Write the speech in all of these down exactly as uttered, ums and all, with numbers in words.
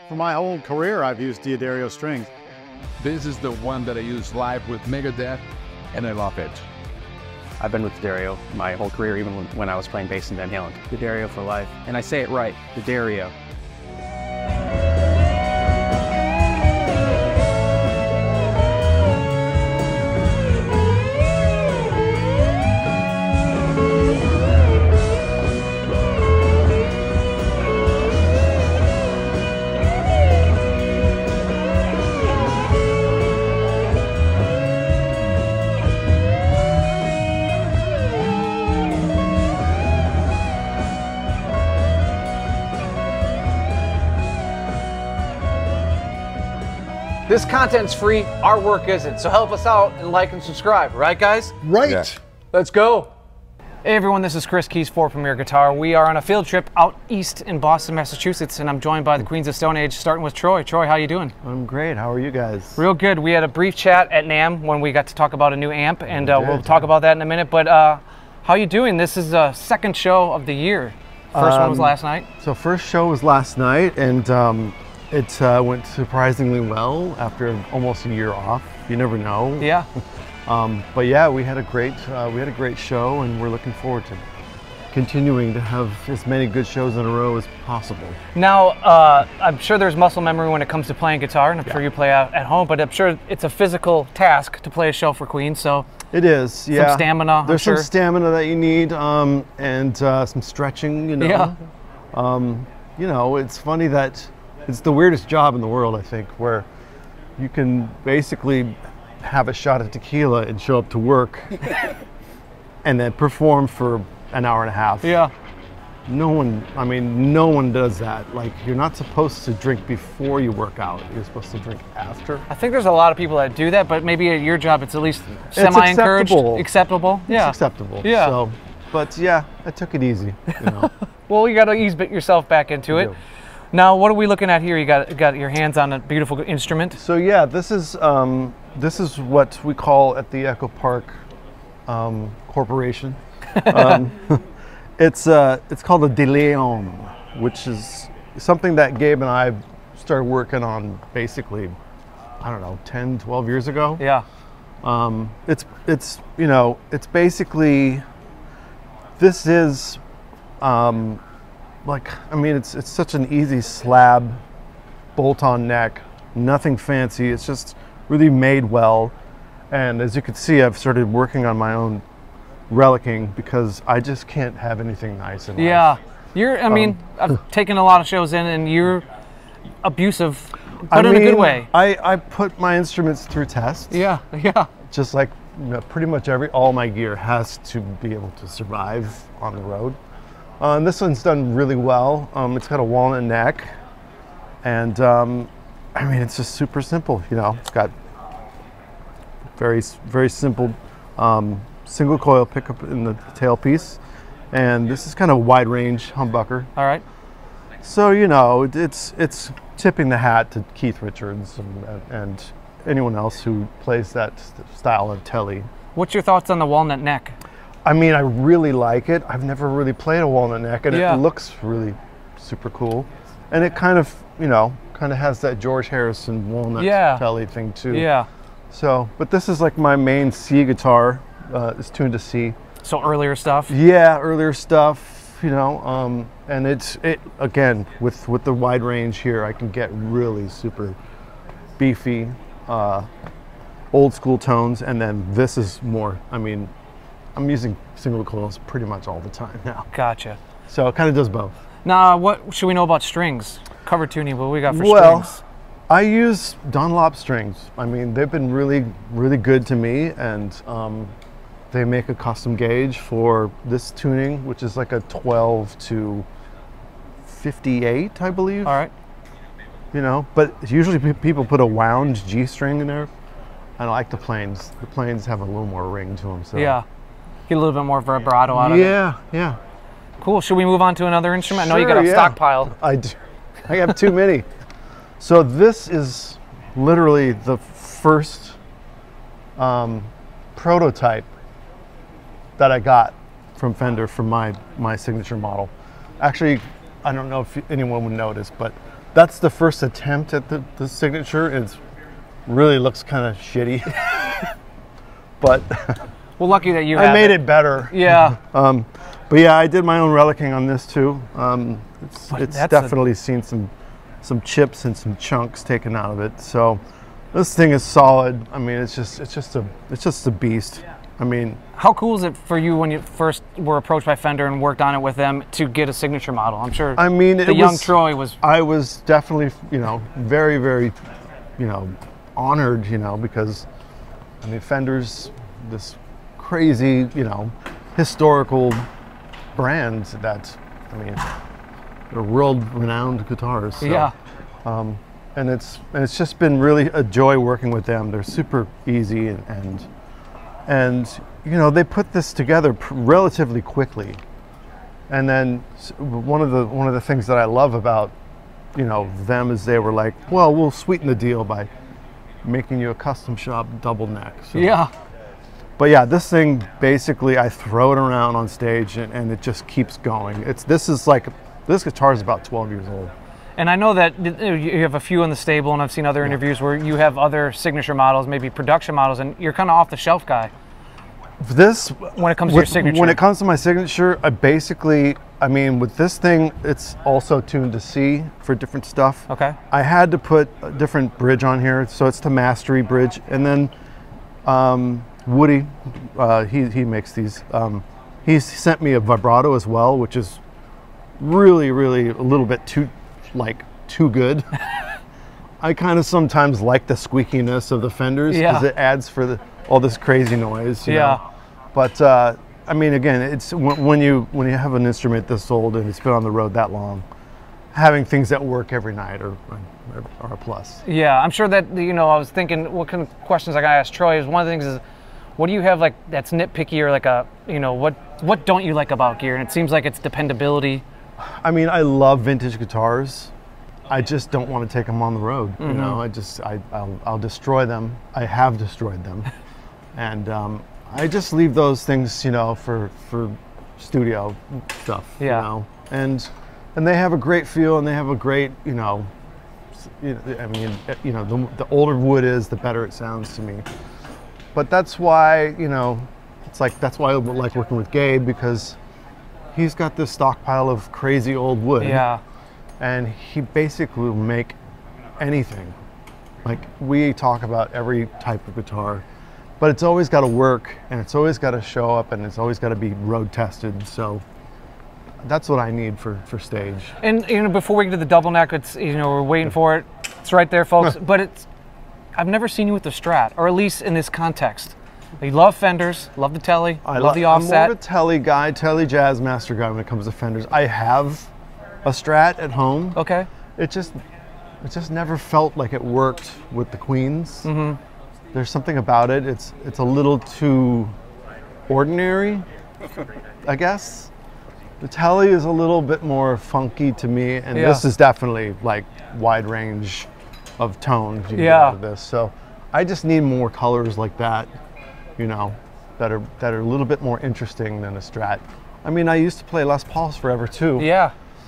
For my whole career, I've used D'Addario strings. This is the one that I use live with Megadeth, and I love it. I've been with D'Addario my whole career, even when, when I was playing bass in Van Halen. D'Addario for life. And I say it right, D'Addario. This content's free, our work isn't, so help us out and like and subscribe, right guys? Right. Yeah. Let's go. Hey everyone, this is Chris Keys for Premier Guitar. We are on a field trip out east in Boston, Massachusetts, and I'm joined by the Queens of Stone Age, starting with Troy. Troy, how you doing? I'm great. How are you guys? Real good. We had a brief chat at NAMM when we got to talk about a new amp, and uh, did, we'll talk about that in a minute, but uh, how you doing? This is the second show of the year. First um, one was last night. So first show was last night, and um, it uh, went surprisingly well after almost a year off. You never know. Yeah. um, but yeah, we had a great uh, we had a great show, and we're looking forward to continuing to have as many good shows in a row as possible. Now, uh, I'm sure there's muscle memory when it comes to playing guitar, and I'm Yeah. sure you play out at home, but I'm sure it's a physical task to play a show for Queen, so It is, yeah. some stamina, I'm There's sure. some stamina that you need, um, and uh, some stretching, you know. Yeah. Um, you know, it's funny that it's the weirdest job in the world, I think, where you can basically have a shot of tequila and show up to work and then perform for an hour and a half. Yeah. No one, I mean, no one does that. Like, you're not supposed to drink before you work out. You're supposed to drink after. I think there's a lot of people that do that, but maybe at your job it's at least semi-encouraged. acceptable. Acceptable. Yeah. It's acceptable. Yeah. So, but yeah, I took it easy, you know. Well, you got to ease bit yourself back into it. do. Now, what are we looking at here? You got got your hands on a beautiful instrument. So yeah, this is um, this is what we call at the Echo Park um, Corporation. Um, it's uh, it's called a De Leon, which is something that Gabe and I started working on basically, I don't know, ten, twelve years ago. Yeah. Um, it's it's you know it's basically this is um, like I mean it's it's such an easy slab, bolt-on neck, nothing fancy. It's just really made well, and as you can see, I've started working on my own relicking because I just can't have anything nice in life. Yeah. You're. I mean, Um, I've taken a lot of shows in, and you're abusive, but I in a good mean, way. I, I put my instruments through tests. Yeah. Yeah. Just like you know, pretty much every all my gear has to be able to survive on the road. Uh, and this one's done really well. Um, it's got a walnut neck, and um, I mean it's just super simple. You know, it's got very very simple um, single coil pickup in the tailpiece, and this is kind of a wide range humbucker. All right. So you know, it- it's it's tipping the hat to Keith Richards and, and anyone else who plays that st- style of telly. What's your thoughts on the walnut neck? I mean, I really like it. I've never really played a walnut neck, and Yeah. it looks really super cool. And it kind of, you know, kind of has that George Harrison walnut Yeah. telly thing too. Yeah. So, but this is like my main C guitar. Uh, it's tuned to C. So earlier stuff. Yeah, earlier stuff, you know, um, and it's it again with with the wide range here. I can get really super beefy, uh, old school tones, and then this is more. I mean, I'm using single coils pretty much all the time now, Gotcha. so it kind of does both. Now, what should we know about strings? Cover tuning. What we got for Well, strings? I use Dunlop strings. I mean, they've been really, really good to me, and um, they make a custom gauge for this tuning, which is like a twelve to fifty-eight, I believe. All right. You know, but usually pe- people put a wound G string in there. I like the planes. The planes have a little more ring to them. So Yeah. Get a little bit more vibrato out of it. yeah, yeah. Cool. Should we move on to another instrument? I know you got Sure, a yeah. stockpile. I do. I have too many. So this is literally the first um, prototype that I got from Fender for my my signature model. Actually, I don't know if anyone would notice, but that's the first attempt at the, the signature. It really looks kind of shitty, but Well, lucky that you I have made it, better. Yeah. Um, but yeah, I did my own relicking on this too. Um, it's But it's that's a- definitely seen some some chips and some chunks taken out of it. So this thing is solid. I mean, it's just it's just a it's just a beast. I mean, How cool is it for you when you first were approached by Fender and worked on it with them to get a signature model? I'm sure I mean, the it young was, Troy was. I was definitely, you know, very, very, you know, honored, you know, because, I mean, Fender's this crazy, you know, historical brand that, I mean, they're world-renowned guitars. So, Yeah. Um, and it's and it's just been really a joy working with them. They're super easy and and, and you know, they put this together pr- relatively quickly. And then s- one of the one of the things that I love about, you know, them is they were like, well, we'll sweeten the deal by making you a custom shop double neck. So, Yeah. But yeah, this thing basically I throw it around on stage and, and it just keeps going. It's this is like this guitar is about twelve years old. And I know that you you have a few in the stable, and I've seen other interviews where you have other signature models, maybe production models, and you're kind of off the shelf guy This when it comes to with- your signature. When it comes to my signature, I basically, I mean, with this thing, it's also tuned to C for different stuff. Okay. I had to put a different bridge on here, so it's the Mastery bridge, and then um, Woody, uh, he he makes these. Um, he sent me a vibrato as well, which is really, really a little bit too, like, too good. I kind of sometimes like the squeakiness of the Fenders because Yeah. it adds for the, all this crazy noise. You Yeah. know? But uh, I mean, again, it's when, when you when you have an instrument this old and it's been on the road that long, having things that work every night are are, are a plus. Yeah, I'm sure that, you know, I was thinking what kind of questions I gotta ask Troy is one of the things is, what do you have like that's nitpicky or like a, you know, what what don't you like about gear? And it seems like it's dependability. I mean, I love vintage guitars. I just don't want to take them on the road. Mm-hmm. You know, I just I I'll, I'll destroy them. I have destroyed them, and um, I just leave those things, you know, for for studio stuff. Yeah. You know, and and they have a great feel, and they have a great, you know, s- you know, I mean, you know, the, the older wood is, the better it sounds to me. But that's why, you know, it's like that's why I like working with Gabe, because he's got this stockpile of crazy old wood. Yeah. And he basically will make anything. Like, we talk about every type of guitar, but it's always got to work, and it's always got to show up, and it's always got to be road tested. So that's what I need for, for stage. And you know, before we get to the double neck, it's, you know, we're waiting for it. It's right there, folks. But it's, I've never seen you with the Strat, or at least in this context. You love Fenders, love the Tele, I love the I'm more offset. of a Tele guy, Tele Jazz Master guy when it comes to Fenders. I have a Strat at home. Okay. It just, it just never felt like it worked with the Queens. Mm-hmm. There's something about it. It's it's a little too ordinary, I guess. The Tele is a little bit more funky to me, and Yeah. this is definitely like wide range of tones you can get Yeah. out of this. So I just need more colors like that, you know, that are that are a little bit more interesting than a Strat. I mean, I used to play Les Pauls forever too. Yeah.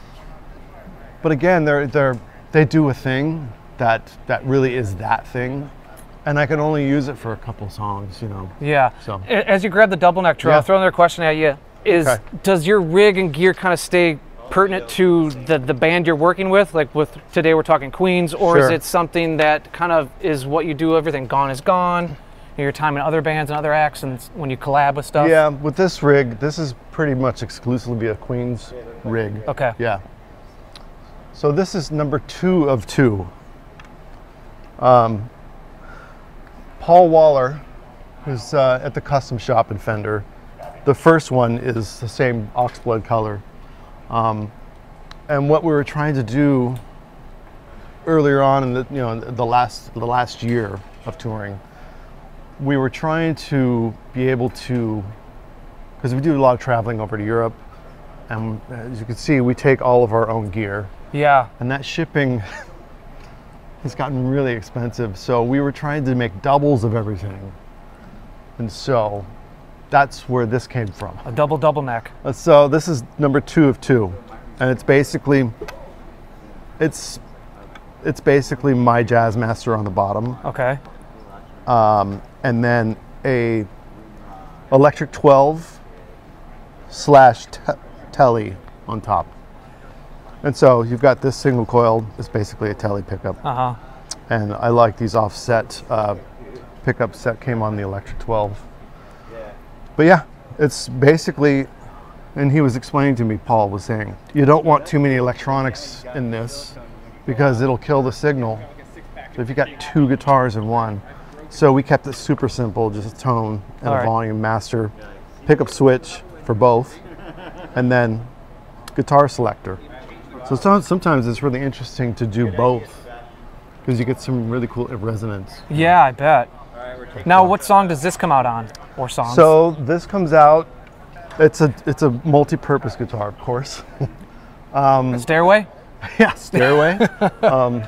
But again, they're they're they do a thing that that really is that thing, and I can only use it for a couple songs, you know. Yeah. So- A- As you grab the double neck, Troy, Yeah. I'll throw another question at you. Is Okay. does your rig and gear kind of stay pertinent to the, the band you're working with? Like with today we're talking Queens, or is Sure. it something that kind of is what you do, everything Gone is Gone, your time in other bands and other acts and s- when you collab with stuff? Yeah, with this rig, this is pretty much exclusively a Queens rig. Okay. Yeah. So this is number two of two. Um, Paul Waller, who's uh, at the custom shop in Fender. The first one is the same oxblood color. Um, and what we were trying to do earlier on in the, you know, the last the last year of touring, we were trying to be able to, because we do a lot of traveling over to Europe, and as you can see, we take all of our own gear, Yeah. and that shipping has gotten really expensive. So we were trying to make doubles of everything, and so that's where this came from. A double double neck. Uh, So this is number two of two, and it's basically, it's it's basically my Jazzmaster on the bottom, Okay. um, and then a electric twelve slash te- telly on top. And so you've got this single coil. It's basically a telly pickup, Uh huh. and I like these offset uh, pickups that came on the electric twelve. But yeah, it's basically, and he was explaining to me, Paul was saying, you don't want too many electronics in this because it'll kill the signal. So if you got two guitars in one, so we kept it super simple, just a tone and All a right. volume master, pickup switch for both, and then guitar selector. So some- sometimes it's really interesting to do both because you get some really cool resonance. Yeah, I bet. Now, what song does this come out on, or songs? So this comes out. It's a it's a multi-purpose guitar, of course. Stairway. Yeah, Stairway. um,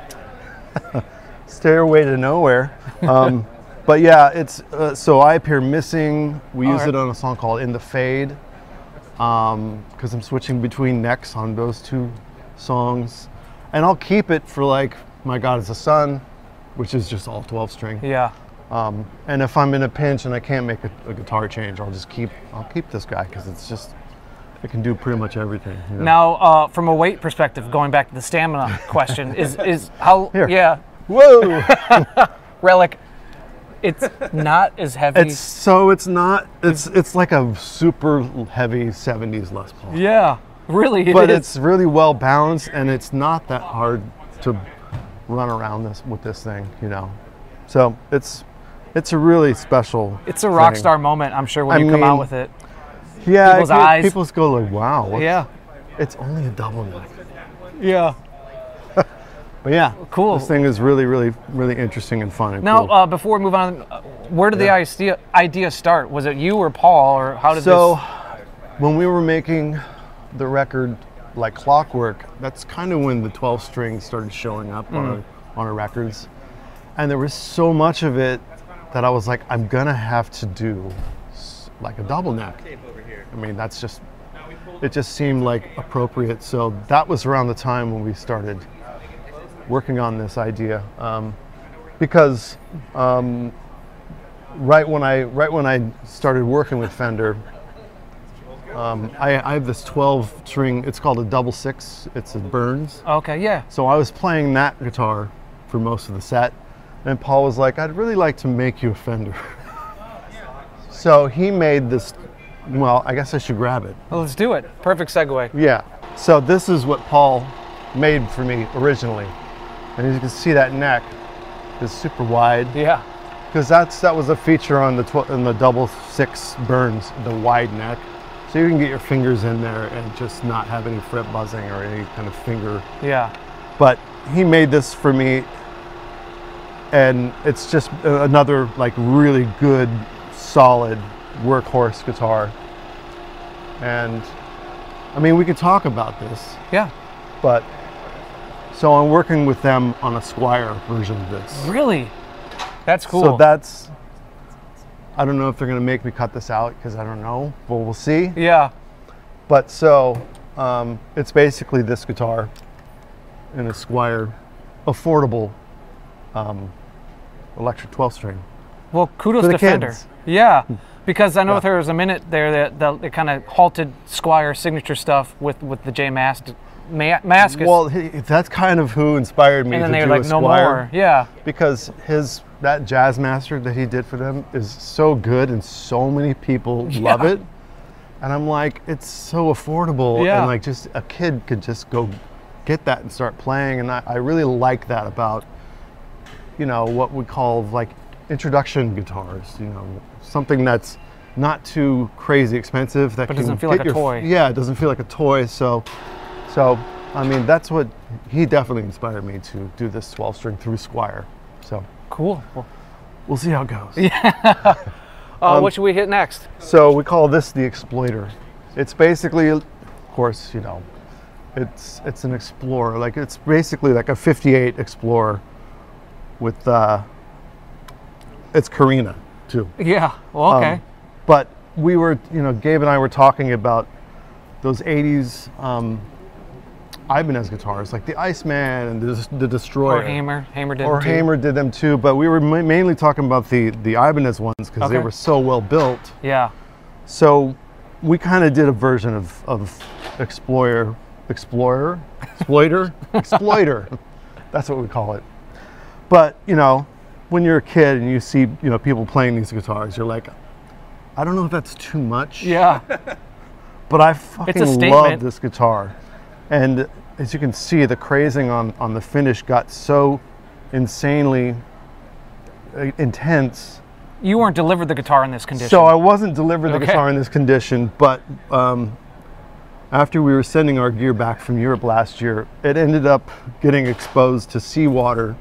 Stairway to Nowhere. Um, but yeah, it's uh, so I Appear Missing. We use Alright. it on a song called In the Fade because I'm switching between necks on those two songs, and I'll keep it for like My God Is the Sun, which is just all twelve string. Yeah. Um, and if I'm in a pinch and I can't make a, a guitar change, I'll just keep I'll keep this guy because it's just it can do pretty much everything. You know? Now, uh, from a weight perspective, going back to the stamina question, is is how? Here. Yeah. Whoa! Relic. It's not as heavy. It's so it's not it's it's like a super heavy seventies Les Paul, yeah. Really. It but is. it's really well balanced and it's not that hard to run around this with this thing, you know. So it's it's a really special. It's a rock thing. star moment, I'm sure, when I you come out mean, with it. Yeah, people's it could- eyes. people go like, "Wow, what's- Yeah. it's only a double neck." Yeah. But yeah, Cool. This thing is really, really, really interesting and fun. And Now, cool. uh, before we move on, uh, where did the Yeah. idea idea start? Was it you or Paul, or how did so this? when we were making the record like Clockwork, that's kind of when the twelve string started showing up on, our, on our records, and there was so much of it that I was like, I'm gonna have to do s- like a double neck. I mean, that's just it just seemed like appropriate. So that was around the time when we started working on this idea, um, because um, right when I right when I started working with Fender, um, I, I have this twelve string. It's called a double six. It's a Burns. Okay, yeah. So I was playing that guitar for most of the set, and Paul was like, "I'd really like to make you a Fender." So he made this. Well, I guess I should grab it. Well, let's do it. Perfect segue. Yeah. So this is what Paul made for me originally, and as you can see, that neck is super wide Yeah. because that's that was a feature on the tw- on the double six Burns, the wide neck, so you can get your fingers in there and just not have any fret buzzing or any kind of finger. Yeah. But he made this for me, and it's just a- another like really good, solid workhorse guitar. And I mean, we could talk about this, Yeah. but so I'm working with them on a Squire version of this. Really? That's cool. So that's, I don't know if they're gonna make me cut this out because I don't know, but we'll see. yeah. But so um, it's basically this guitar in a Squire affordable um, electric twelve string. Well, kudos For the to Fender. kids. Yeah. Because I know Yeah. there was a minute there that, that it kind of halted Squire signature stuff with, with the J Mask, Ma- Maskus. Well, he, that's kind of who inspired me and then to they do were a like, no Squire, more. Yeah. because his that Jazzmaster that he did for them is so good and so many people love Yeah. it. And I'm like, it's so affordable, Yeah. and like just a kid could just go get that and start playing. And I, I really like that about, you know, what we call like introduction guitars. You know, something that's not too crazy expensive that But can doesn't feel get like a your- toy. Yeah, it doesn't feel like a toy. So, so I mean, that's what he definitely inspired me to do this twelve string through Squire. So Cool. Well, we'll see how it goes. uh, Um, what should we hit next? So we call this the Exploiter. It's basically, of course, you know, it's it's an Explorer. Like it's basically like a fifty-eight Explorer with uh, it's Carina too. Yeah. Well, okay. Um, but we were, you know, Gabe and I were talking about those eighties um, Ibanez guitars, like the Iceman and the, the Destroyer. Or Hamer. Hamer did Or too. Hamer did them too, but we were ma- mainly talking about the, the Ibanez ones because they Okay. were so well built. Yeah. So we kind of did a version of, of Explorer, Explorer, Exploiter, Exploiter. That's what we call it. But, you know, when you're a kid and you see, you know, people playing these guitars, you're like, I don't know if that's too much. Yeah. But I fucking love statement. this guitar. And as you can see, the crazing on, on the finish got so insanely uh, intense. You weren't delivered the guitar in this condition. So I wasn't delivered the Okay. guitar in this condition, but um, after we were sending our gear back from Europe last year, it ended up getting exposed to seawater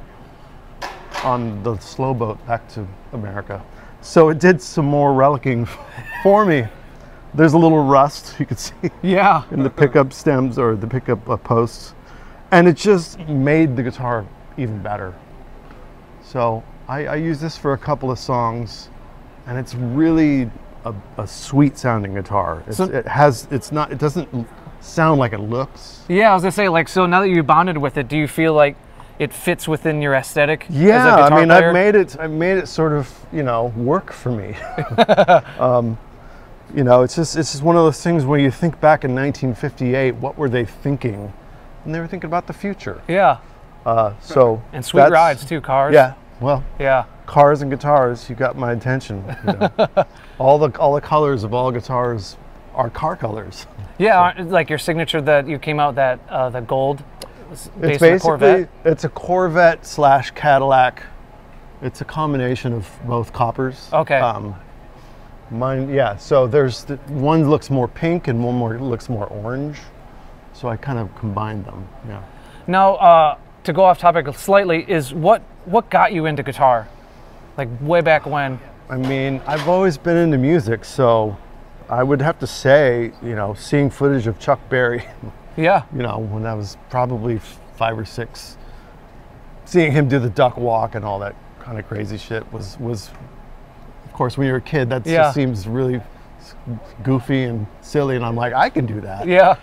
on the slow boat back to America. So it did some more relicking for me. There's a little rust you can see Yeah. in the pickup stems or the pickup uh, posts, and it just made the guitar even better. So I, I use this for a couple of songs, and it's really a, a sweet sounding guitar. It's, So- it has, it's not, it doesn't sound like it looks. Yeah, I was gonna say, like, so now that you bonded with it, do you feel like it fits within your aesthetic? as a Yeah, I guitar mean, player? I've made it, I've made it sort of, you know, work for me. um, you know, it's just, it's just one of those things where you think back in nineteen fifty-eight, what were they thinking? And they were thinking about the future. Yeah. Uh, so And sweet that's- rides too, cars. Yeah, well, Yeah. cars and guitars, you got my attention. You know. all the all the colors of all guitars are car colors. Yeah, aren't- like your signature that you came out that uh, the gold was It's based on a basically Corvette. it's a Corvette slash Cadillac. It's a combination of both coppers. Okay. Um, mine, yeah. So there's the, one looks more pink and one more looks more orange. So I kind of combined them. Yeah. Now, uh, to go off topic slightly, is what what got you into guitar? Like way back when? I mean, I've always been into music, so I would have to say, you know, seeing footage of Chuck Berry, Yeah. you know, when I was probably five or six, seeing him do the duck walk and all that kind of crazy shit was, was of course, when you're a kid, that Yeah. just seems really s- goofy and silly, and I'm like, I can do that. Yeah.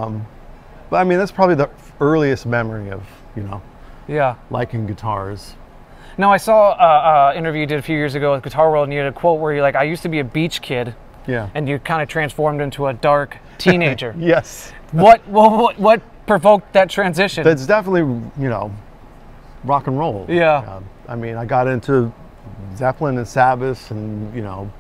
But I mean, that's probably the earliest memory of, you know, Yeah. liking guitars. Now, I saw an uh, interview you did a few years ago with Guitar World, and you had a quote where you're like, I used to be a beach kid, Yeah. and you kind of transformed into a dark teenager. Yes. What, well, what what provoked that transition? That's definitely, you know, rock and roll. Yeah. Um, I mean, I got into Zeppelin and Sabbath and, you know,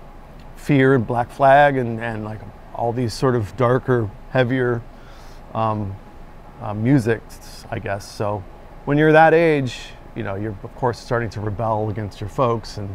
Fear and Black Flag and, and like all these sort of darker, heavier um, uh, music, I guess. So when you're that age, you know, you're of course starting to rebel against your folks, and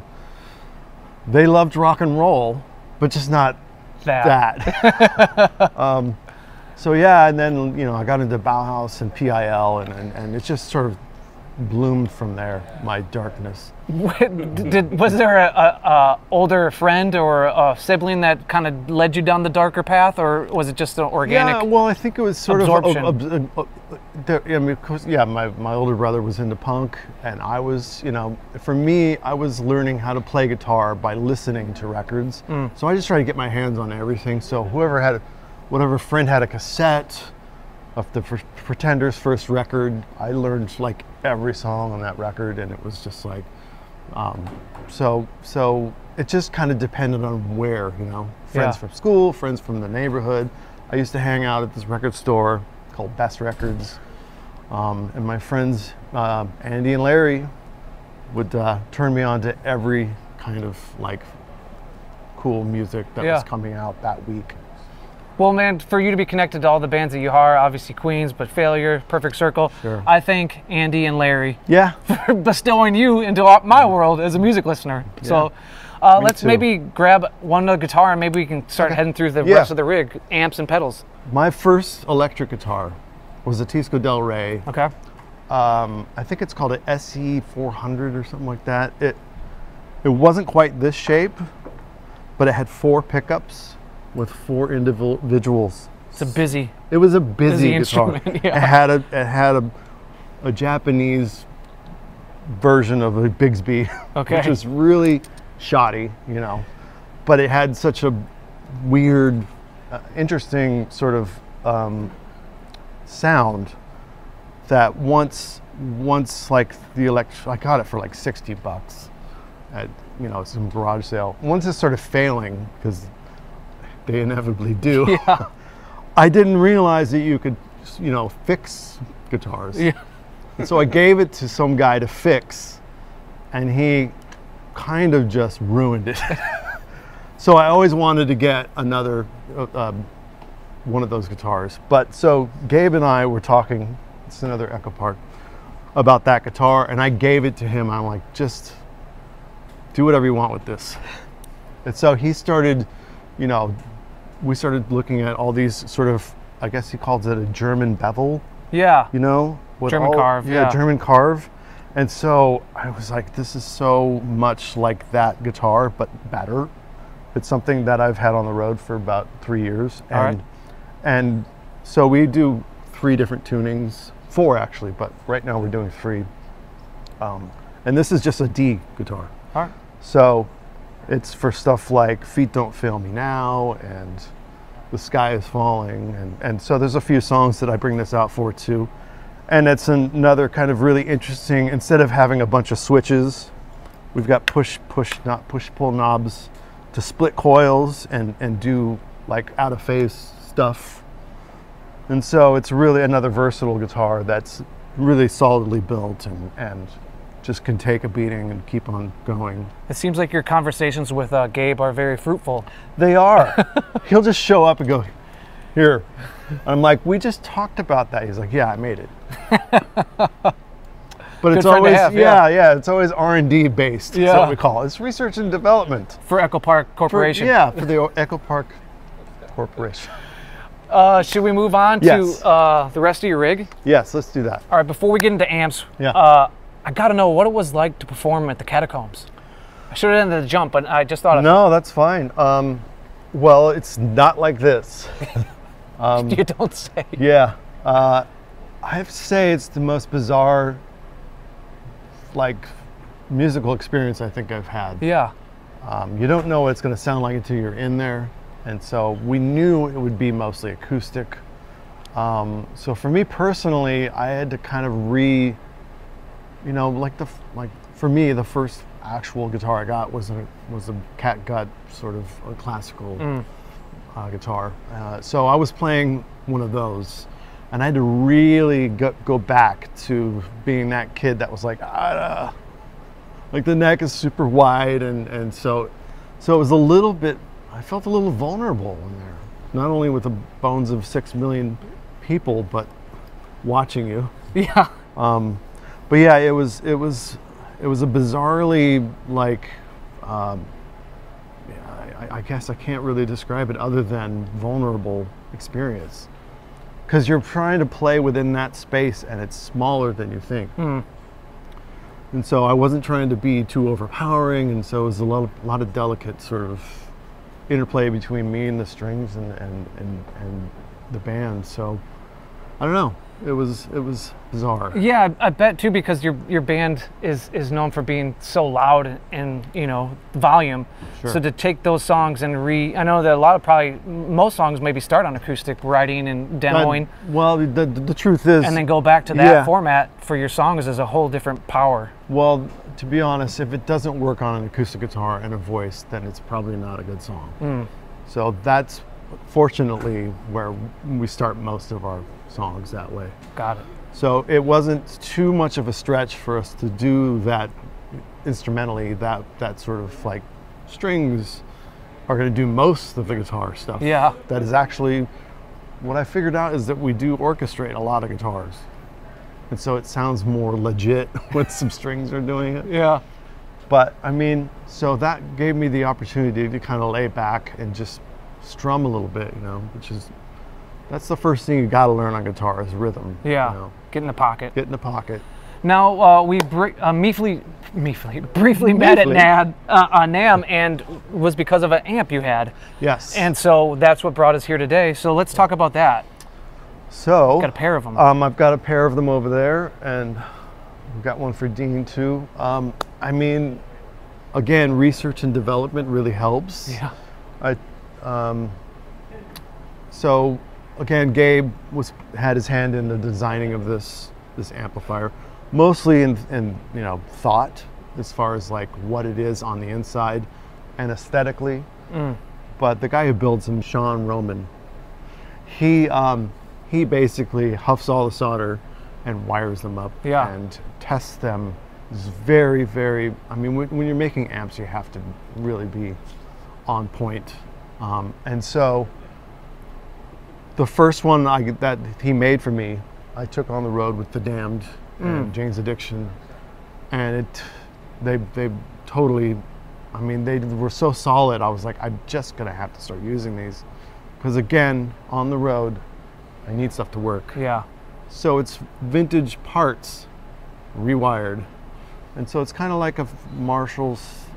they loved rock and roll, but just not that. that. um, so yeah, and then, you know, I got into Bauhaus and P I L, and, and, and it just sort of bloomed from there, my darkness. Did, was there a, a, a older friend or a sibling that kind of led you down the darker path, or was it just an organic? Yeah, well, I think it was sort absorption? of, of, of, of there, I mean, of course, yeah, my, my older brother was into punk, and I was, you know, for me, I was learning how to play guitar by listening to records. Mm. So I just tried to get my hands on everything. So whoever had, whatever friend had a cassette of the Pre- Pretenders' first record, I learned like every song on that record, and it was just like, um, so so it just kind of depended on where, you know, friends Yeah. from school, friends from the neighborhood. I used to hang out at this record store called Best Records, um, and my friends uh, Andy and Larry would uh, turn me on to every kind of like cool music that Yeah. was coming out that week. Well, man, for you to be connected to all the bands that you are, obviously Queens, but Failure, Perfect Circle, Sure. I thank Andy and Larry Yeah. for bestowing you into our- my world as a music listener. So uh, Me let's too. maybe grab one uh, guitar and maybe we can start heading through the Yeah. rest of the rig, amps and pedals. My first electric guitar was a Tisco Del Rey. Okay. Um, I think it's called an S E four hundred or something like that. It it wasn't quite this shape, but it had four pickups with four individuals. It's a busy. It was a busy, Busy guitar. instrument, yeah. It had a it had a, a Japanese version of a Bigsby, Okay. which was really shoddy, you know. But it had such a weird, uh, interesting sort of um, sound that once once like the elect I got it for like sixty bucks at, you know, some garage sale. Once it started failing, because they inevitably do, Yeah. I didn't realize that you could, you know, fix guitars. Yeah. And so I gave it to some guy to fix, and he kind of just ruined it. So I always wanted to get another uh, um, one of those guitars. But so Gabe and I were talking, it's another Echo Park, about that guitar, and I gave it to him. I'm like, just do whatever you want with this. And so he started, you know, we started looking at all these sort of, I guess he calls it a German bevel, Yeah. you know? with German all- carve, yeah. German carve. And so I was like, this is so much like that guitar, but better. It's something that I've had on the road for about three years. And, All right. and so we do three different tunings, four actually, but right now we're doing three. Um, and this is just a D guitar. All right. So it's for stuff like Feet Don't Fail Me Now and The Sky is Falling. And, and so there's a few songs that I bring this out for too. And it's an, another kind of really interesting, instead of having a bunch of switches, we've got push, push, not push, pull knobs to split coils and, and do like out of phase stuff. And so it's really another versatile guitar that's really solidly built and, and just can take a beating and keep on going. It seems like your conversations with uh, Gabe are very fruitful. They are. He'll just show up and go, here. I'm like, we just talked about that. He's like, yeah, I made it. But it's friend to always, have, yeah, yeah. yeah, it's always R and D based. That's Yeah. what we call it. It's research and development. For Echo Park For- Corporation. yeah, for the Echo Park Corporation. Uh, should we move on Yes. to uh, the rest of your rig? Yes, let's do that. All right, before we get into amps, Yeah. uh, I got to know what it was like to perform at the Catacombs. I should have ended the jump, but I just thought No, that's fine. Um, well, it's not like this. of you don't say. Yeah, uh, I have to say it's the most bizarre, like, musical experience I think I've had. Yeah. Um, you don't know what it's going to sound like until you're in there, and so we knew it would be mostly acoustic. Um, so for me personally, I had to kind of re, you know, like the f- like for me the first actual guitar I got was a was a catgut sort of a classical Mm. uh, guitar. Uh, so I was playing one of those, and I had to really go, go back to being that kid that was like, ah, like the neck is super wide, and, and so so it was a little bit, I felt a little vulnerable in there, not only with the bones of six million people, but watching you. Yeah. Um, but yeah, it was it was it was a bizarrely like. Um, I, I guess I can't really describe it other than vulnerable experience, because you're trying to play within that space and it's smaller than you think. Mm. And so I wasn't trying to be too overpowering, and so it was a lot of, lot of delicate sort of interplay between me and the strings and, and, and, and the band. So I don't know. It was it was bizarre. Yeah, I, I bet too, because your your band is is known for being so loud and, you know, volume. Sure. So to take those songs and re, I know that a lot of probably most songs maybe start on acoustic writing and demoing, But- well, the, the, the truth is, and then go back to that Yeah. format for your songs is a whole different power. well, to be honest, if it doesn't work on an acoustic guitar and a voice, then it's probably not a good song. Mm. So that's fortunately where we start most of our songs that way. Got it. So it wasn't too much of a stretch for us to do that instrumentally, that that sort of like strings are going to do most of the guitar stuff. Yeah. That is actually, what I figured out is that we do orchestrate a lot of guitars. And so it sounds more legit when some strings are doing it. Yeah. But I mean, so that gave me the opportunity to kind of lay back and just strum a little bit, you know, which is, that's the first thing you got to learn on guitar is rhythm. Yeah. You know, Get in the pocket. get in the pocket. Now uh, we br- uh, briefly, briefly, briefly met at Briefly. NAD, uh, uh, NAMM, and was because of an amp you had, Yes. and so that's what brought us here today. So let's talk about that. so, Got a pair of them. um, I've got a pair of them over there, and we've got one for Dean too. Um, I mean, again, research and development really helps. yeah. I, um, so again, Gabe was had his hand in the designing of this this amplifier, mostly in, in you know thought as far as like what it is on the inside and aesthetically. Mm. But the guy who builds them, Sean Roman, he um, he basically huffs all the solder and wires them up Yeah. and tests them. It's very, very. I mean, when, when you're making amps, you have to really be on point. Um, and so, the first one I, that he made for me, I took on the road with The Damned and Jane's Addiction, and it, they they totally. I mean, they were so solid. I was like, I'm just gonna have to start using these, because again, on the road, I need stuff to work. Yeah. So it's vintage parts, rewired, and so it's kind of like a Marshall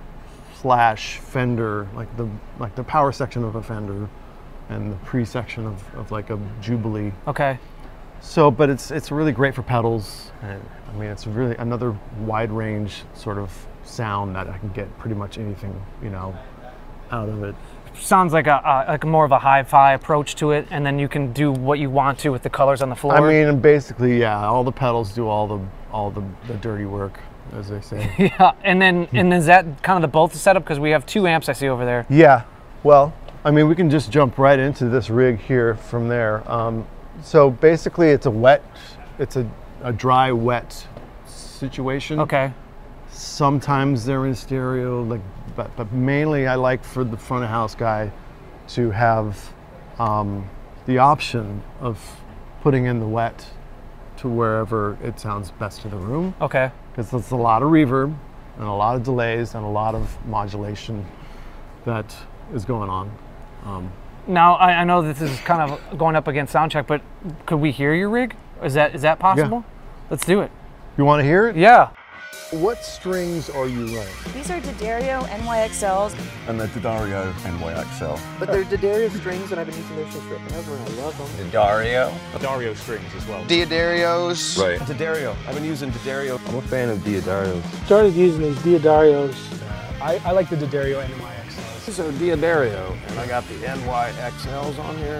slash Fender, like the like the power section of a Fender, and the pre section of, of like a Jubilee. Okay. So, but it's it's really great for pedals, and I mean, it's really another wide range sort of sound that I can get pretty much anything, you know, out of it. Sounds like a uh, like more of a hi-fi approach to it, and then you can do what you want to with the colors on the floor. I mean, basically, yeah, all the pedals do all the all the, the dirty work, as they say. Yeah, and then and is that kind of the both setup, because we have two amps I see over there. Yeah, well, I mean, we can just jump right into this rig here from there. Um, so basically, it's a wet, it's a, a dry wet situation. Okay. Sometimes they're in stereo, like, but, but mainly I like for the front of house guy to have um, the option of putting in the wet to wherever it sounds best to the room. Okay. Because there's a lot of reverb and a lot of delays and a lot of modulation that is going on. Um, Now I, I know this is kind of going up against soundcheck, but could we hear your rig? Is that is that possible? Let's do it. you want to hear it? Yeah. What strings are you running? These are D'Addario N Y X Ls. And the D'Addario N Y X L. But they're D'Addario strings, and I've been using those since forever, and I love them. D'Addario. D'Addario strings as well. D'Addarios. Right. D'Addario. I've been using D'Addario. I'm a fan of D'Addarios. Started using these D'Addarios. I, I like the D'Addario N Y X Ls. These are D'Addario, and I got the N Y X Ls on here.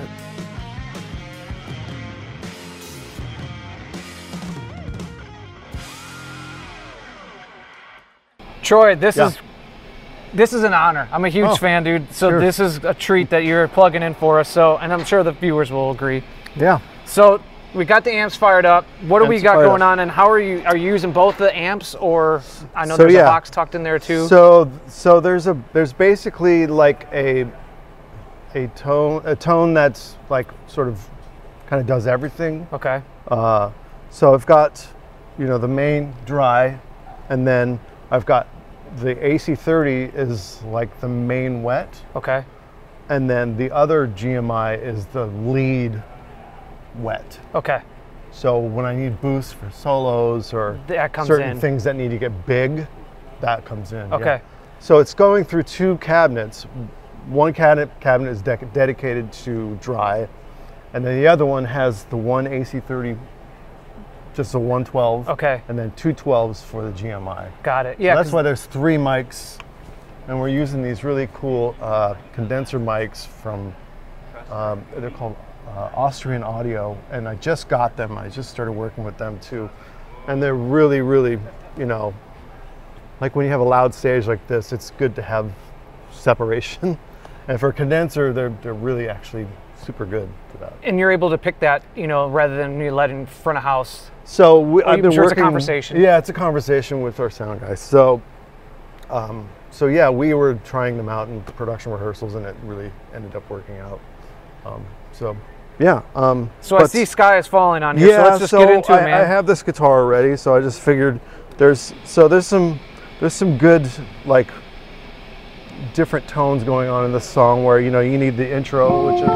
Troy, this Yeah. is this is an honor. I'm a huge Oh, fan, dude. So sure. this is a treat that you're plugging in for us. So, and I'm sure the viewers will agree. Yeah. So we got the amps fired up. What do we Amps got fired going up. on, and how are you? Are you using both the amps, or I know So, there's yeah. a box tucked in there too? So so there's a there's basically like a a tone a tone that's like sort of kind of does everything. Okay. Uh, so I've got, you know, the main dry, and then I've got the A C thirty is like the main wet, Okay. and then the other G M I is the lead wet. Okay. So when I need boosts for solos or That comes certain in. things that need to get big, that comes in. yeah. Okay. So it's going through two cabinets. One cabinet cabinet is de- dedicated to dry, and then the other one has the one A C thirty, just a one twelve, Okay. and then two twelves for the G M I. Got it. So Yeah. that's 'cause- why there's three mics, and we're using these really cool uh, condenser mics from, um, they're called uh, Austrian Audio, and I just got them. I just started working with them too, and they're really, really, you know, like when you have a loud stage like this, it's good to have separation. And for a condenser, they're they're really actually super good for that. and you're able to pick that, you know, rather than you letting front of house. So we, Oh, I've I'm been sure it's a working. conversation. Yeah, it's a conversation with our sound guys. So, um, so yeah, we were trying them out in production rehearsals, and it really ended up working out. Um, so, yeah. Um, So I but- see Sky is falling on here. Yeah, so let's just so get into I, it, man. I have this guitar already, so I just figured there's so there's some there's some good like different tones going on in this song where you know you need the intro, which is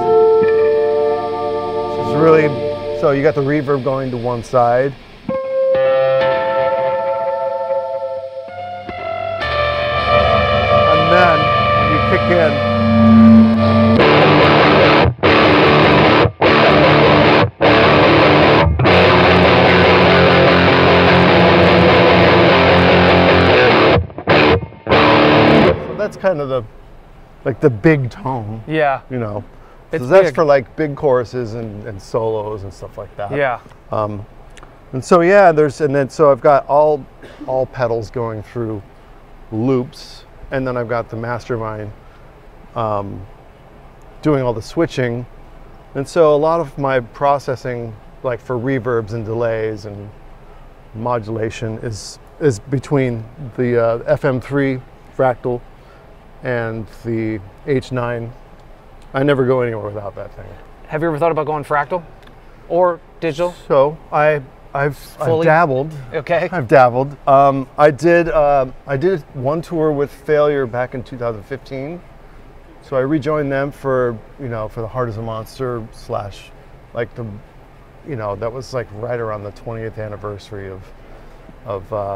which is really so you got the reverb going to one side. And then when you kick in, so that's kind of the like the big tone, yeah. you know. It's so that's big. for like big choruses and, and solos and stuff like that. Yeah. Um, and so yeah, there's and then so I've got all all pedals going through loops, and then I've got the Mastermind um, doing all the switching, and so a lot of my processing, like for reverbs and delays and modulation, is is between the uh, F M three Fractal and the H nine. I never go anywhere without that thing. Have you ever thought about going fractal or digital? So I, I've, I've Fully? dabbled. Okay. I've dabbled. Um, I did. Uh, I did one tour with Failure back in two thousand fifteen. So I rejoined them for you know for the Heart is a Monster slash, like the, you know that was like right around the twentieth anniversary of, of, uh,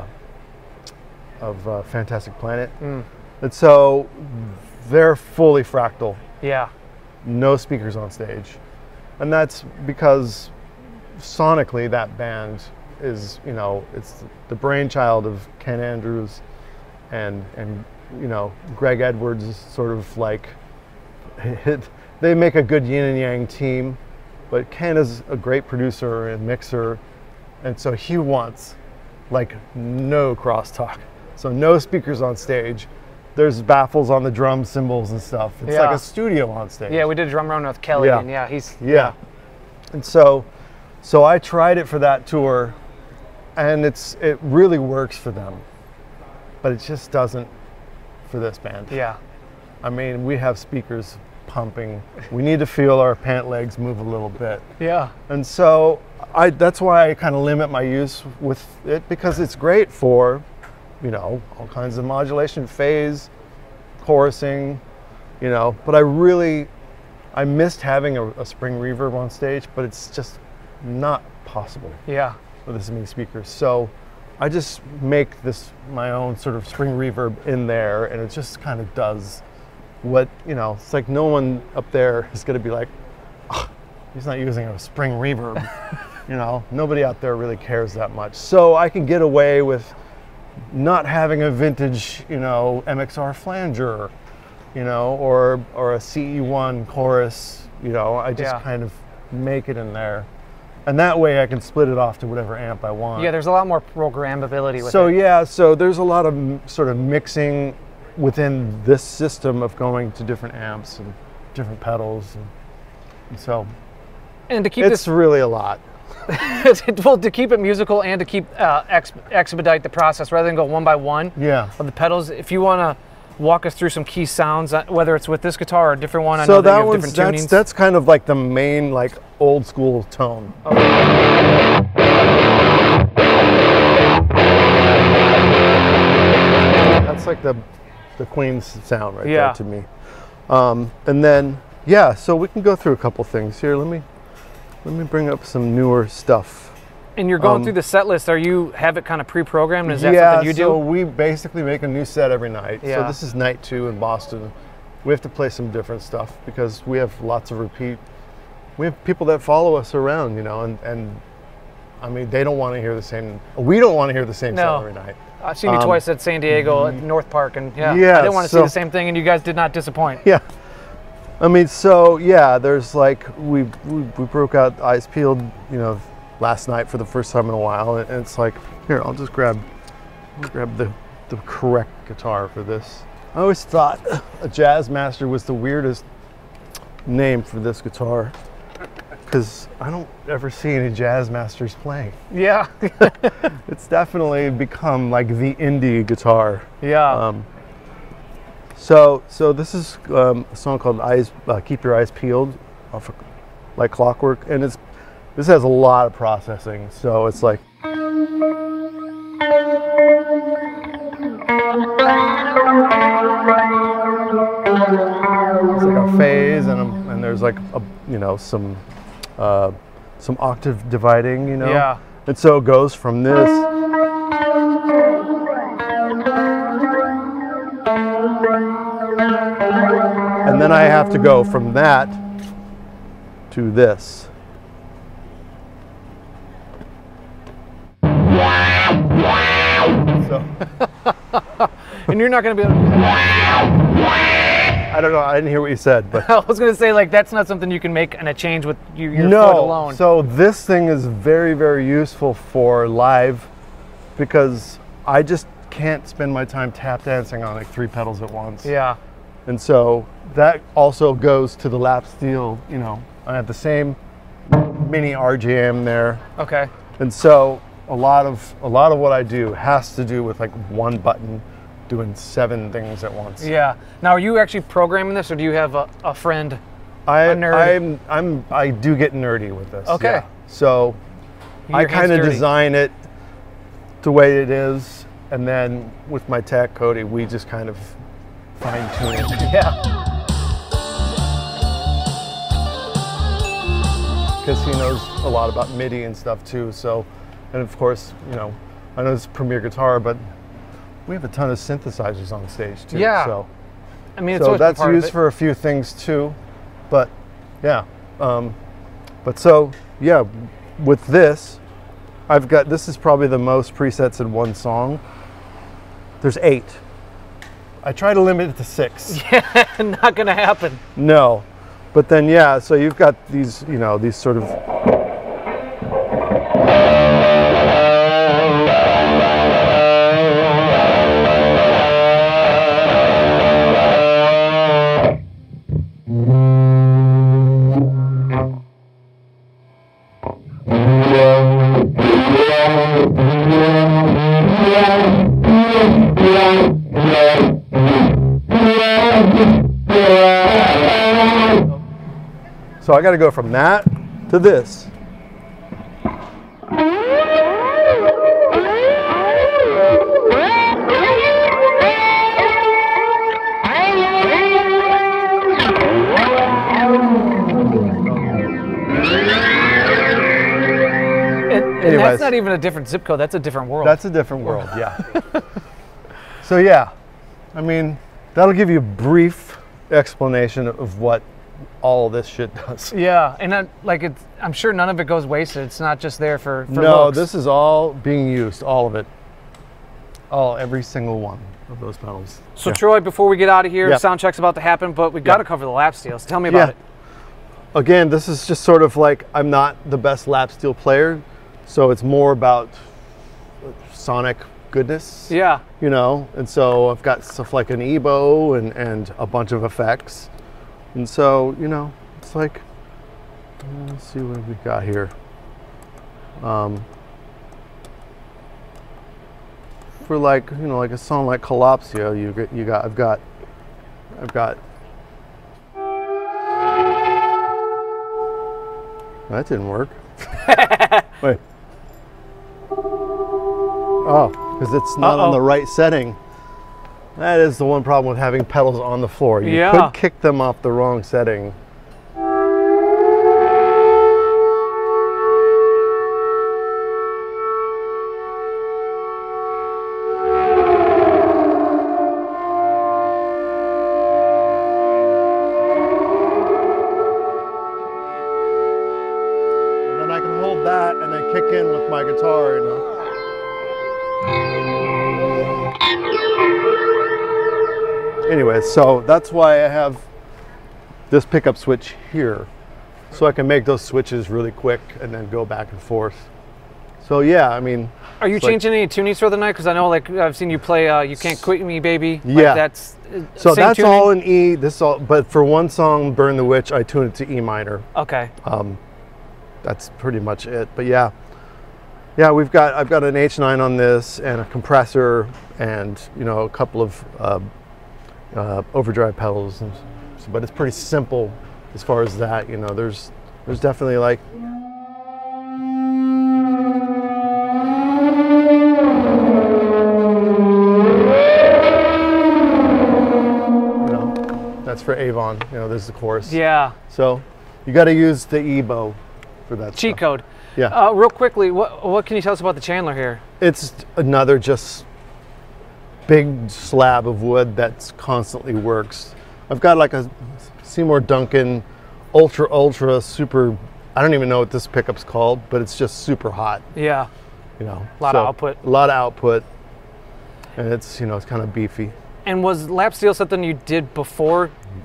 of uh, Fantastic Planet, Mm. and so they're fully Fractal. Yeah. No speakers on stage, and that's because sonically that band is, you know, it's the brainchild of Ken Andrews and and you know Greg Edwards is sort of like they make a good yin and yang team, but Ken is a great producer and mixer, and so he wants like no crosstalk, so no speakers on stage. There's baffles on the drum cymbals and stuff. It's Yeah. like a studio on stage. Yeah, we did a drum run with Kelly, Yeah. and yeah, he's Yeah. And so so I tried it for that tour, and it's it really works for them. But it just doesn't for this band. Yeah. I mean, we have speakers pumping. We need to feel our pant legs move a little bit. Yeah. And so I that's why I kind of limit my use with it, because it's great for, you know, all kinds of modulation, phase, chorusing, you know, but I really, I missed having a, a spring reverb on stage, but it's just not possible Yeah. with this many speakers. So I just make this my own sort of spring reverb in there, and it just kind of does what, you know, it's like no one up there is going to be like, oh, he's not using a spring reverb. You know, nobody out there really cares that much. So I can get away with not having a vintage, you know, M X R flanger, you know, or or a C E one chorus, you know, I just Yeah. kind of make it in there. And that way I can split it off to whatever amp I want. Yeah, there's a lot more programmability with So it. yeah, so there's a lot of m- sort of mixing within this system of going to different amps and different pedals, and, and so And to keep it's really a lot. this, well, to keep it musical and to keep uh, ex- expedite the process rather than go one by one Yeah. of the pedals. If you want to walk us through some key sounds, uh, whether it's with this guitar or a different one, I So know that, that you have one's different that's tunings. that's kind of like the main like old school tone. That's like the the Queen's sound right Yeah. there to me. Um, and then yeah, so we can go through a couple things here. Let me let me bring up some newer stuff. And you're going um, through the set list. Are you have it kind of pre-programmed? Is that yeah, something you do? so we basically make a new set every night. Yeah. So this is night two in Boston. We have to play some different stuff because we have lots of repeat. We have people that follow us around, you know, and, and I mean, they don't want to hear the same, we don't want to hear the same No. set every night. I've seen you um, twice at San Diego at North Park, and yeah, Yeah, I didn't want to see so- the same thing, and you guys did not disappoint. Yeah. I mean, so yeah, there's like, we, we, we broke out Eyes Peeled, you know, last night for the first time in a while, and it's like, here, I'll just grab, grab the, the correct guitar for this. I always thought a Jazz Master was the weirdest name for this guitar, because I don't ever see any Jazz Masters playing. Yeah. It's definitely become like the indie guitar. Yeah. Um, so, so this is um, a song called "Eyes uh, Keep Your Eyes Peeled," off of Like Clockwork, and it's this has a lot of processing. So it's like. It's like a phase, and, a, and there's like a, you know, some uh, some octave dividing, you know. Yeah. And so it goes from this. And then I have to go from that to this. So And you're not going to be able to. I don't know. I didn't hear what you said, but I was gonna say like that's not something you can make in a change with your, your no. foot alone. So this thing is very, very useful for live because I just can't spend my time tap dancing on like three pedals at once. Yeah. And so that also goes to the lap steel. You know, I have the same mini R J M there. Okay. And so a lot of a lot of what I do has to do with like one button doing seven things at once. Yeah. Now, are you actually programming this, or do you have a, a friend? I, a nerd? I'm I'm I do get nerdy with this. Okay. Yeah. So Your I hands kind of dirty. design it the way it is, and then with my tech, Cody, we just kind of fine tune it. Yeah. Because he knows a lot about MIDI and stuff too. So, and of course, you know, I know it's Premier Guitar, but we have a ton of synthesizers on stage too. Yeah. So, I mean, it's so always been that's part of used it. for a few things too. But yeah, um, but so yeah, with this, I've got, this is probably the most presets in one song. There's eight. I try to limit it to six. Yeah, not gonna happen. No, but then yeah, so you've got these, you know, these sort of so I got to go from that to this. And, and that's not even a different zip code. That's a different world. That's a different world, yeah. So yeah, I mean, that'll give you a brief explanation of what all this shit does. Yeah, and that, like it's, I'm sure none of it goes wasted. It's not just there for, for No, looks. this is all being used, all of it. All, every single one of those pedals. So Yeah. Troy, before we get out of here, Yep. sound check's about to happen, but we got to Yep. cover the lap steels. Tell me about Yeah. it. Again, this is just sort of like, I'm not the best lap steel player, so it's more about sonic goodness. Yeah. You know, and so I've got stuff like an E-bow and, and a bunch of effects. And so, you know, it's like, uh, let's see what we got here. Um, for like, you know, like a song like Collapsio, you get, you got, I've got, I've got, that didn't work. Wait. Oh, because it's not Uh-oh. on the right setting. That is the one problem with having pedals on the floor. You Yeah. could kick them off the wrong setting. And then I can hold that and then kick in with my guitar, you know. Anyway, so that's why I have this pickup switch here, so I can make those switches really quick and then go back and forth. So yeah, I mean, Are you it's like- changing any tunings for the night? Because I know, like, I've seen you play uh, "You Can't Quit Me, Baby." Like, Yeah. that's uh, so same that's tuning? all in E. This all, but for one song, "Burn the Witch," I tune it to E minor. Okay. Um, that's pretty much it. But yeah, yeah, we've got I've got an H nine on this and a compressor and you know a couple of uh, uh, overdrive pedals, and, but it's pretty simple as far as that. You know, there's there's definitely like. You know, that's for Avon. You know, there's the chorus. Yeah. So you got to use the E-bow for that Cheat stuff. code. Yeah. Uh, real quickly, what what can you tell us about the Chandler here? It's another just big slab of wood that constantly works. I've got like a Seymour Duncan ultra ultra super, I don't even know what this pickup's called, but it's just super hot, Yeah. you know. A lot of output. A lot of output. And it's, you know, it's kind of beefy. And was lap steel something you did before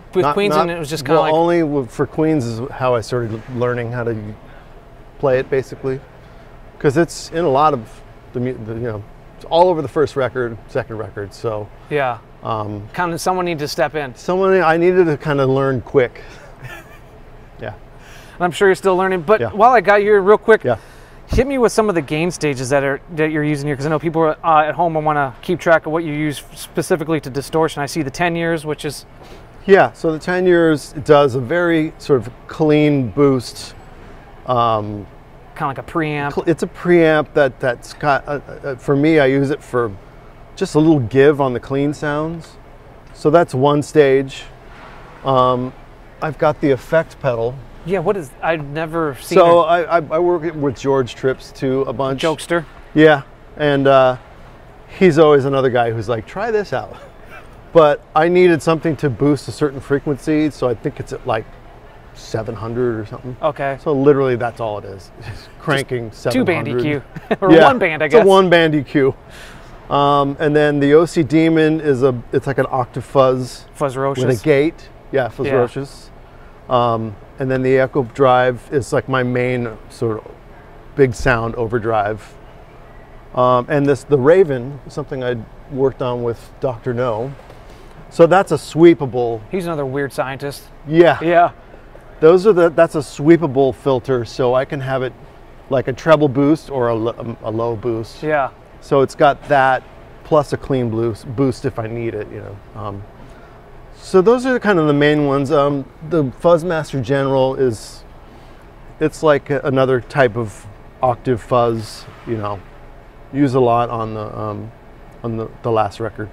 with Not- Queens, not- and it was just kind of well, like only w- for Queens is how I started learning how to play it, basically, because it's in a lot of the, mu- the you know, it's all over the first record, second record. So yeah, um, kind of someone need to step in. someone I needed to kind of learn quick. Yeah. And I'm sure you're still learning. But Yeah. while I got you here, real quick, Yeah. hit me with some of the gain stages that are that you're using here, because I know people uh, at home want to keep track of what you use specifically to distortion. I see the ten years, which is Yeah, so the ten years does a very sort of clean boost. Um, kind of like a preamp. cl- it's a preamp that that's got. Uh, uh, for me, I use it for just a little give on the clean sounds. So that's one stage. Um, I've got the effect pedal. Yeah, what is? I've never seen. So her. I, I, I work with George Trips too a bunch. Jokester. Yeah, and uh, he's always another guy who's like, try this out. But I needed something to boost a certain frequency, so I think it's at like seven hundred or something. Okay. So literally that's all it is. It's cranking seven hundred. Two band E Q. or Yeah, one band, I guess. It's a one band E Q. Um, and then the O C Demon is a, it's like an octave fuzz Fuzzrocious. with a gate. Yeah, Fuzzrocious. Um, and then the Echo Drive is like my main sort of big sound overdrive. Um, and this, the Raven, something I worked on with Doctor No. So that's a sweepable. He's another weird scientist. Yeah. Yeah. Those are the, that's a sweepable filter, so I can have it like a treble boost or a, lo- a low boost. Yeah. So it's got that plus a clean boost, boost if I need it, you know. Um, so those are kind of the main ones. Um, the Fuzzmaster General is, it's like a, another type of octave fuzz, you know. Use a lot on the um, on the, the last record.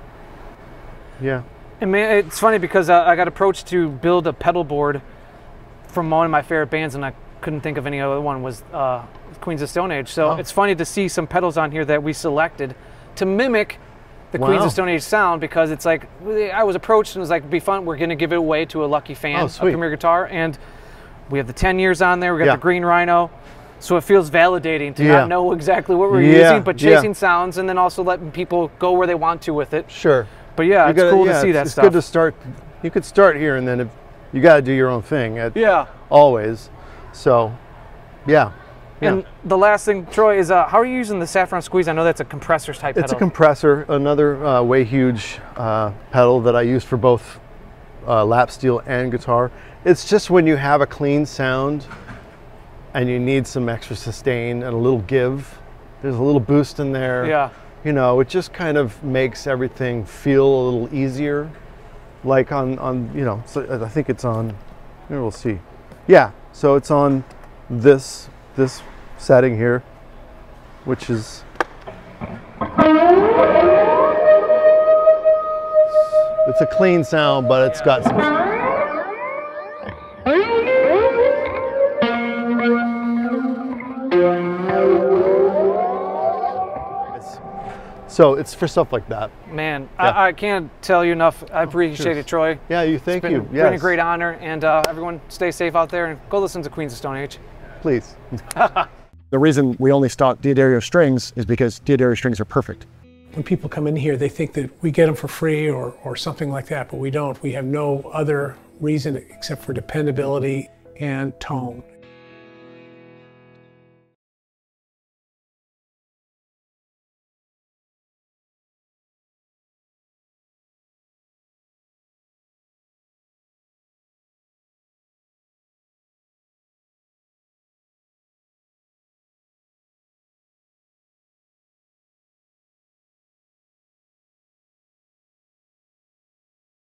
Yeah. And man, it's funny because uh, I got approached to build a pedal board from one of my favorite bands, and I couldn't think of any other one, was uh, Queens of Stone Age. So Oh. it's funny to see some pedals on here that we selected to mimic the Wow. Queens of Stone Age sound, because it's like, I was approached and it was like, it'd be fun, we're gonna give it away to a lucky fan Oh, of sweet. Premier Guitar, and we have the ten years on there, we got Yeah. the Green Rhino, so it feels validating to Yeah. not know exactly what we're Yeah, using, but yeah. chasing sounds, and then also letting people go where they want to with it. Sure. But yeah, You it's gotta- cool yeah, to see it's, that it's stuff. good to start. You could start here, and then if you got to do your own thing. At, Yeah. Always. So, yeah. yeah. And the last thing, Troy, is uh, how are you using the Saffron Squeeze? I know that's a compressor type It's a pedal. compressor, another uh, way huge uh, pedal that I use for both uh, lap steel and guitar. It's just when you have a clean sound and you need some extra sustain and a little give. There's a little boost in there. Yeah. You know, it just kind of makes everything feel a little easier. Like on, on you know, so I think it's on, here we'll see. Yeah, so it's on this, this setting here, which is, it's a clean sound, but it's got some, so it's for stuff like that. Man, Yeah. I, I can't tell you enough. I appreciate cheers. it, Troy. Yeah, you, thank It's been, you. been Yes, a great honor, and uh, everyone stay safe out there and go listen to Queens of Stone Age. please. The reason we only stock Diodario strings is because Diodario strings are perfect. When people come in here, they think that we get them for free or, or something like that, but we don't. We have no other reason except for dependability and tone.